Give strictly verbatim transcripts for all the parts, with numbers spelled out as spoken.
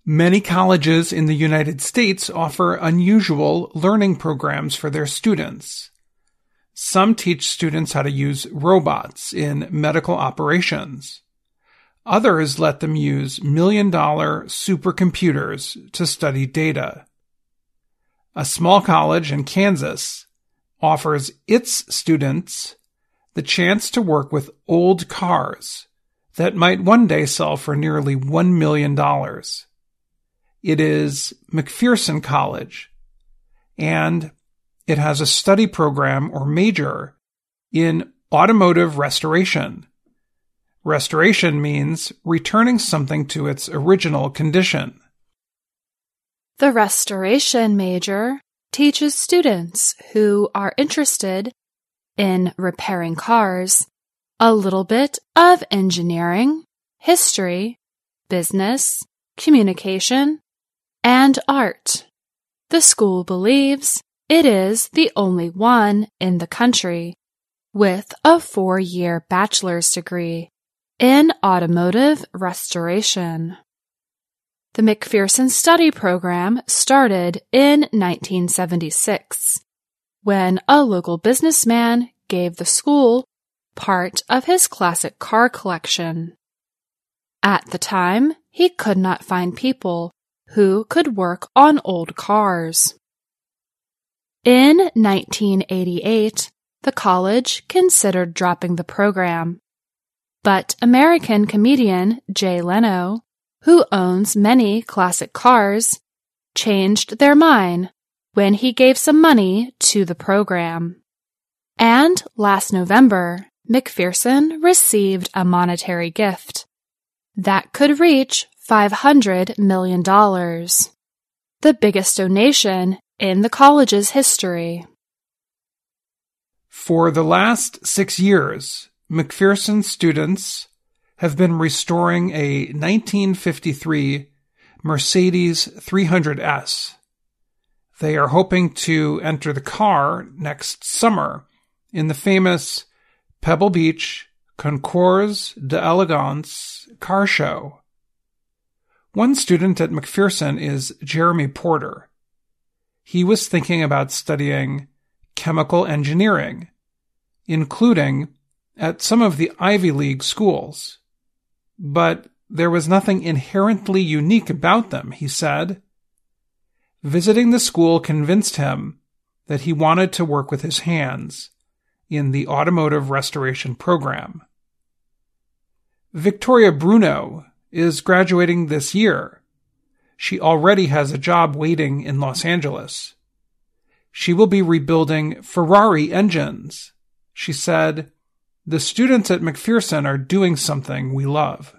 Many colleges in the United States offer unusual learning programs for their students. Some teach students how to use robots in medical operations. Others let them use million-dollar supercomputers to study data. A small college in Kansas offers its students the chance to work with old cars that might one day sell for nearly one million dollars. It is McPherson College, and it has a study program or major in automotive restoration. Restoration means returning something to its original condition. The restoration major teaches students who are interested in repairing cars a little bit of engineering, history, business, communication, and art. The school believes it is the only one in the country with a four-year bachelor's degree in automotive restoration. The McPherson Study Program started in nineteen seventy-six, when a local businessman gave the school part of his classic car collection. At the time, he could not find people who could work on old cars. In nineteen eighty-eight, the college considered dropping the program, but American comedian Jay Leno, who owns many classic cars, changed their mind when he gave some money to the program. And last November, McPherson received a monetary gift that could reach five hundred million dollars, the biggest donation in the college's history. For the last six years, McPherson students have been restoring a nineteen fifty-three Mercedes three hundred S. They are hoping to enter the car next summer in the famous Pebble Beach Concours d'Elegance car show. One student at McPherson is Jeremy Porter. He was thinking about studying chemical engineering, including at some of the Ivy League schools. But there was nothing inherently unique about them, he said. Visiting the school convinced him that he wanted to work with his hands in the automotive restoration program. Victoria Bruno is graduating this year. She already has a job waiting in Los Angeles. She will be rebuilding Ferrari engines. She said, "The students at McPherson are doing something we love."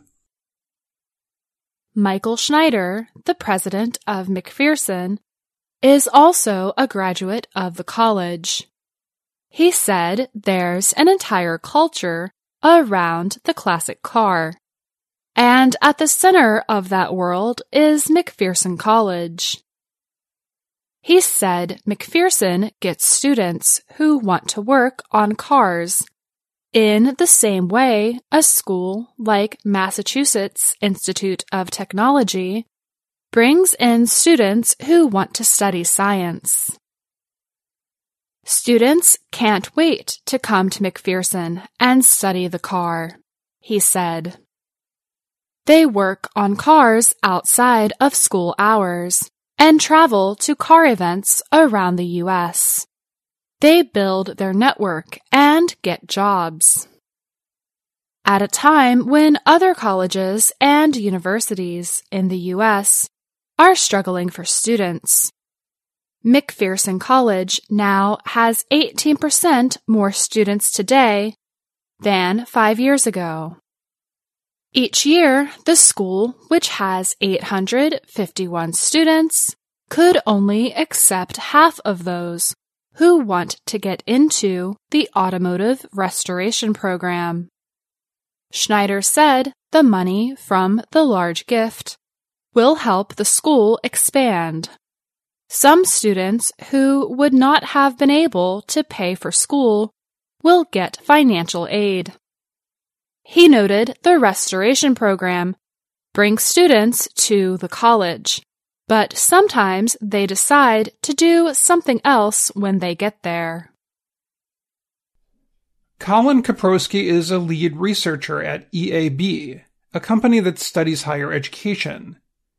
Michael Schneider, the president of McPherson, is also a graduate of the college. He said there's an entire culture around the classic car, and at the center of that world is McPherson College. He said McPherson gets students who want to work on cars in the same way a school like Massachusetts Institute of Technology brings in students who want to study science. Students can't wait to come to McPherson and study the car, he said. They work on cars outside of school hours and travel to car events around the U S. They build their network and get jobs. At a time when other colleges and universities in the U S are struggling for students, McPherson College now has eighteen percent more students today than five years ago. Each year, the school, which has eight hundred fifty-one students, could only accept half of those who want to get into the automotive restoration program. Schneider said the money from the large gift will help the school expand. Some students who would not have been able to pay for school will get financial aid. He noted the restoration program bring students to the college, but sometimes they decide to do something else when they get there. Colin Kaprowski is a lead researcher at E A B, a company that studies higher education.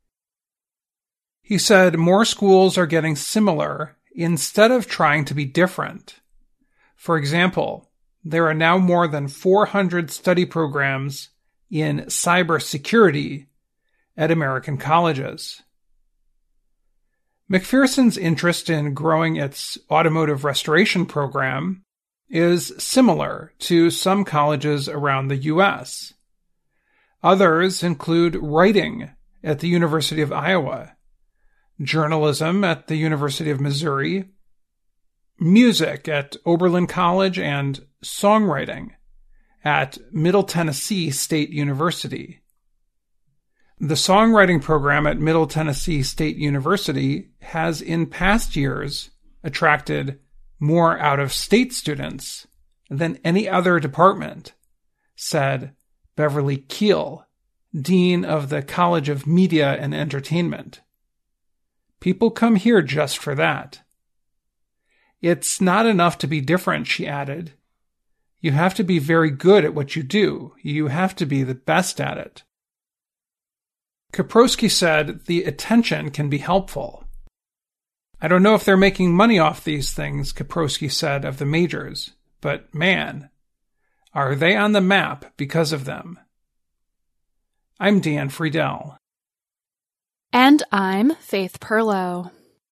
He said more schools are getting similar instead of trying to be different. For example, there are now more than four hundred study programs in cybersecurity at American colleges. McPherson's interest in growing its automotive restoration program is similar to some colleges around the U S. Others include writing at the University of Iowa, journalism at the University of Missouri, music at Oberlin College, and songwriting at Middle Tennessee State University. The songwriting program at Middle Tennessee State University has in past years attracted more out-of-state students than any other department, said Beverly Keel, Dean of the College of Media and Entertainment. People come here just for that. It's not enough to be different, she added. You have to be very good at what you do. You have to be the best at it. Kaprowski said the attention can be helpful. I don't know if they're making money off these things, Kaprowski said of the majors, but man, are they on the map because of them. I'm Dan Friedel. And I'm Faith Perlow.